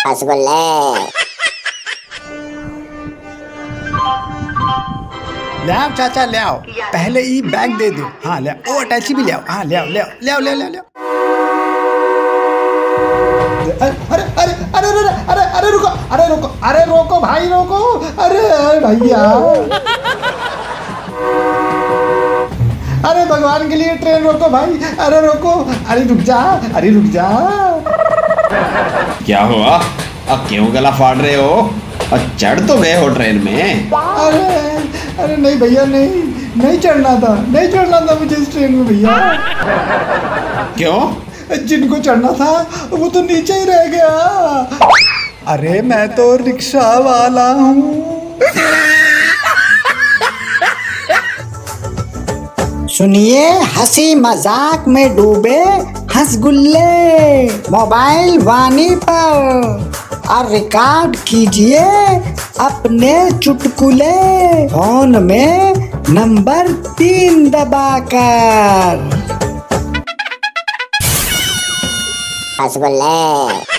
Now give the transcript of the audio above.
रसगुल्ले। ले आओ चाचा, ले आओ। पहले ये बैग दे दो। हाँ ले आओ। ओ अटैची भी ले आओ। हाँ ले आओ ले आओ ले आओ ले आओ ले आओ। अरे अरे अरे अरे अरे अरे रुको, अरे रुको, अरे रोको भाई रोको। अरे भैया, अरे भगवान के लिए ट्रेन रोको भाई। अरे रोको, अरे रुक जा, अरे रुक जा। क्या हुआ? अब क्यों गला फाड़ रहे हो? और चढ़ तो गए हो ट्रेन में। अरे नहीं भैया, नहीं चढ़ना था, नहीं चढ़ना था मुझे इस ट्रेन में भैया। क्यों? जिनको चढ़ना था वो तो नीचे ही रह गया। अरे मैं तो रिक्शा वाला हूँ। सुनिए, हंसी मजाक में डूबे हंसगुल्ले, मोबाइल वाणी पर और रिकॉर्ड कीजिए अपने चुटकुले, फोन में नंबर 3 दबाकर। रसगुल्ले।